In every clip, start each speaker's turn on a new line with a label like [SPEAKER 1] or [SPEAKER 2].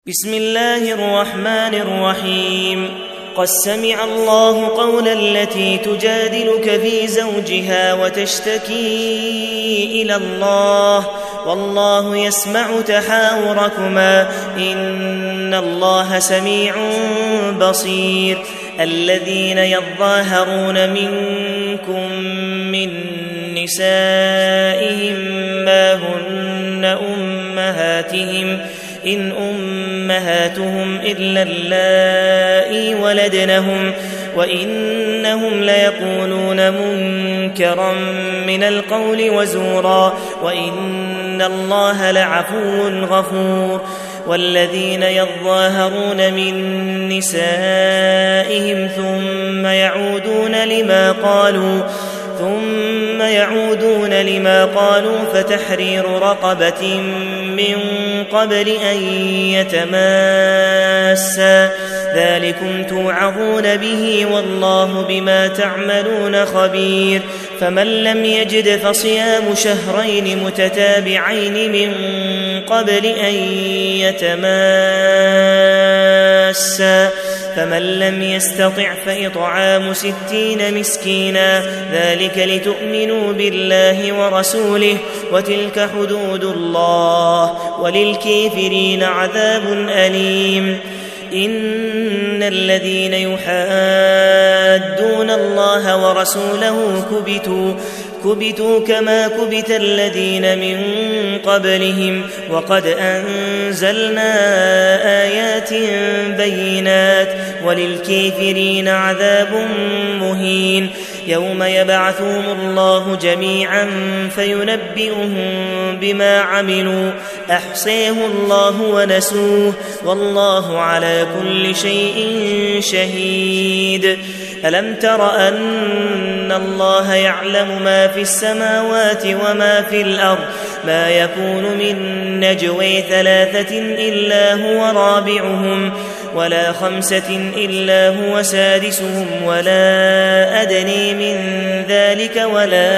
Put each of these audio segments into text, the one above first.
[SPEAKER 1] بسم الله الرحمن الرحيم. قد سمع الله قول التي تجادلك في زوجها وتشتكي إلى الله والله يسمع تحاوركما إن الله سميع بصير. الذين يظاهرون منكم من نسائهم ما هن أمهاتهم إن أمهاتهم إلا اللائي ولدنهم وإنهم ليقولون منكرا من القول وزورا وإن الله لعفو غفور. والذين يظاهرون من نسائهم ثم يعودون لما قالوا فتحرير رقبة من قبل أن يتماسا ذلكم توعظون به والله بما تعملون خبير. فمن لم يجد فصيام شهرين متتابعين من قبل أن يتماسا فمن لم يستطع فإطعام 60 مسكينا ذلك لتؤمنوا بالله ورسوله وتلك حدود الله وللكافرين عذاب أليم. إن الذين يحادون الله ورسوله كبتوا كما كبت الذين من قبلهم وقد أنزلنا آيات بينات وللكافرين عذاب مهين. يوم يبعثهم الله جميعا فينبئهم بما عملوا أحصاه الله ونسوه والله على كل شيء شهيد. ألم تر أن الله يعلم ما في السماوات وما في الأرض ما يكون من نجوى 3 إلا هو رابعهم ولا 5 إلا هو سادسهم ولا أدني من ذلك ولا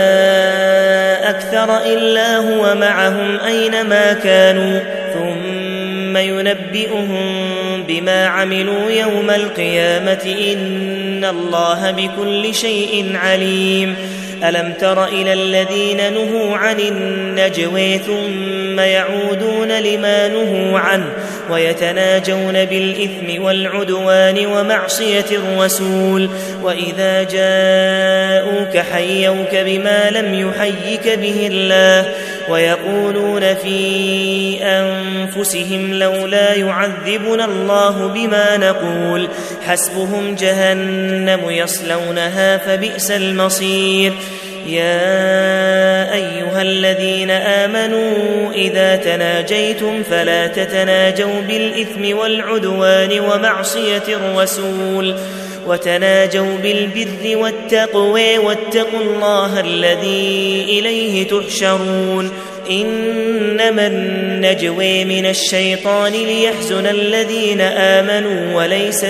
[SPEAKER 1] أكثر إلا هو معهم أينما كانوا ثم ينبئهم بما عملوا يوم القيامة إن الله بكل شيء عليم. ألم تر إلى الذين نهوا عن النجوى ثم يعودون لما نهوا عنه ويتناجون بالإثم والعدوان ومعصية الرسول وإذا جاءوك حيوك بما لم يحيك به الله ويقولون في أنفسهم لولا يعذبنا الله بما نقول حسبهم جهنم يصلونها فبئس المصير. يا أيها الذين آمنوا إذا تناجيتم فلا تتناجوا بالإثم والعدوان ومعصية الرسول وتناجوا بالبر والتقوى واتقوا الله الذي إليه تحشرون. إنما النجوى من الشيطان ليحزن الذين آمنوا وليس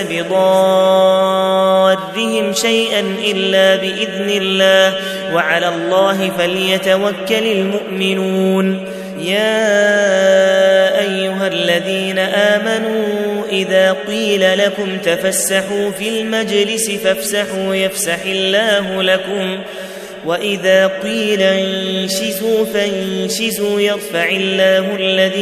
[SPEAKER 1] بضارهم شيئا إلا بإذن الله وعلى الله فليتوكل المؤمنون. يا أيها الذين آمنوا إذا قيل لكم تفسحوا في المجلس فافسحوا يفسح الله لكم وإذا قيل انشزوا فانشزوا يرفع الله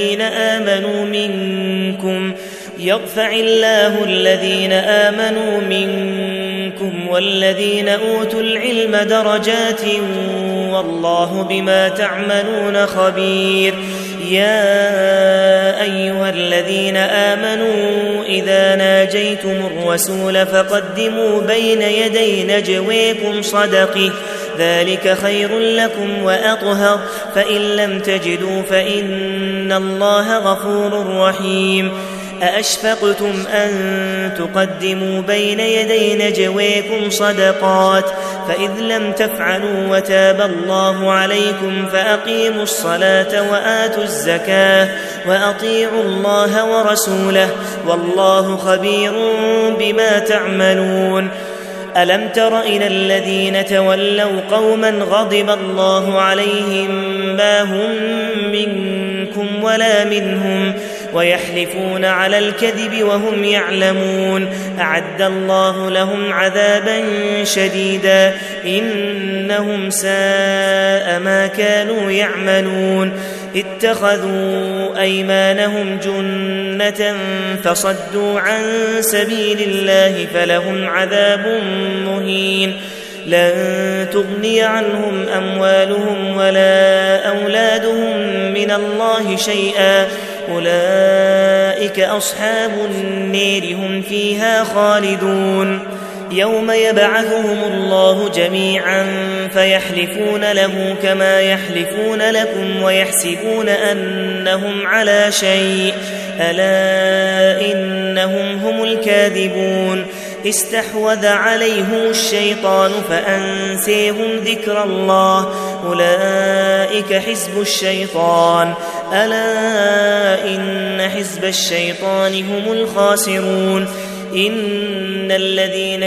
[SPEAKER 1] الذين آمنوا منكم والذين أوتوا العلم درجات والله بما تعملون خبير. يا أيها الذين آمنوا إذا ناجيتم الرسول فقدموا بين يدي نجويكم صدقه ذلك خير لكم وأطهر فإن لم تجدوا فإن الله غفور رحيم. أأشفقتم أن تقدموا بين يدي نجويكم صدقات فإذ لم تفعلوا وتاب الله عليكم فأقيموا الصلاة وآتوا الزكاة وأطيعوا الله ورسوله والله خبير بما تعملون. ألم تر إلى الذين تولوا قوما غضب الله عليهم ما هم منكم ولا منهم ويحلفون على الكذب وهم يعلمون أعد الله لهم عذابا شديدا إنهم ساء ما كانوا يعملون اتخذوا أيمانهم جنة فصدوا عن سبيل الله فلهم عذاب مهين لن تغني عنهم أموالهم ولا أولادهم من الله شيئا أولئك أصحاب النير هم فيها خالدون يوم يبعثهم الله جميعا فيحلفون له كما يحلفون لكم ويحسبون أنهم على شيء ألا إنهم هم الكاذبون استحوذ عليهم الشيطان فأنسيهم ذكر الله أولئك حزب الشيطان ألا إن حزب الشيطان هم الخاسرون إن الذين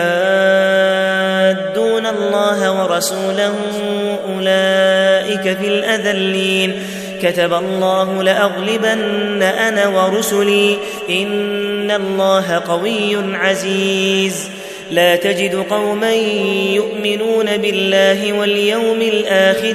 [SPEAKER 1] يحادون الله ورسوله أولئك في الأذلين كتب الله لأغلبن أنا ورسلي إن الله قوي عزيز لا تجد قوما يؤمنون بالله واليوم الآخر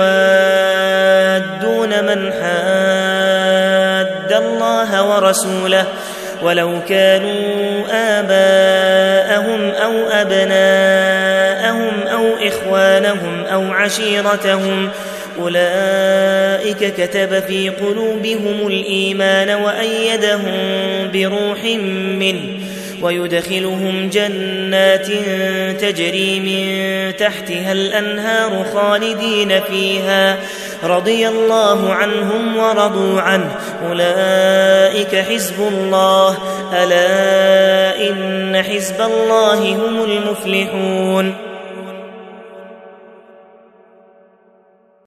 [SPEAKER 1] يوادون من حاد الله ورسوله ولو كانوا آباءهم أو أبناءهم أو إخوانهم أو عشيرتهم أولئك كتب في قلوبهم الإيمان وأيدهم بروح منه ويدخلهم جنات تجري من تحتها الأنهار خالدين فيها رضي الله عنهم ورضوا عنه أولئك حزب الله ألا إن حزب الله هم المفلحون